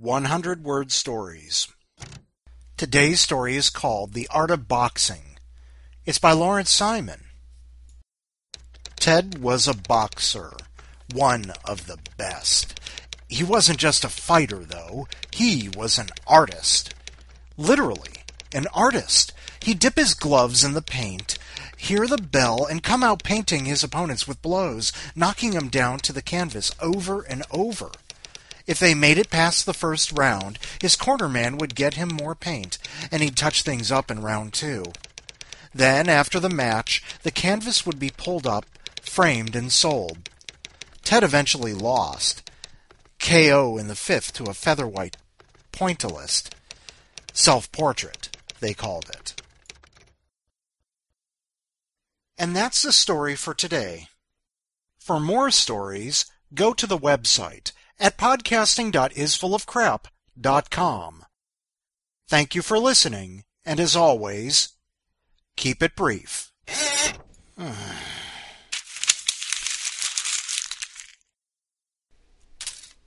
100-word stories. Today's story is called The Art of Boxing. It's by Lawrence Simon. Ted was a boxer, one of the best. He wasn't just a fighter, though. He was an artist. Literally, an artist. He'd dip his gloves in the paint, hear the bell, and come out painting his opponents with blows, knocking them down to the canvas over and over. If they made it past the first round, his cornerman would get him more paint, and he'd touch things up in round 2. Then, after the match, the canvas would be pulled up, framed, and sold. Ted eventually lost. KO in the 5th to a featherweight pointillist. Self-portrait, they called it. And that's the story for today. For more stories, go to the website at podcasting.isfullofcrap.com. Thank you for listening, and as always, keep it brief.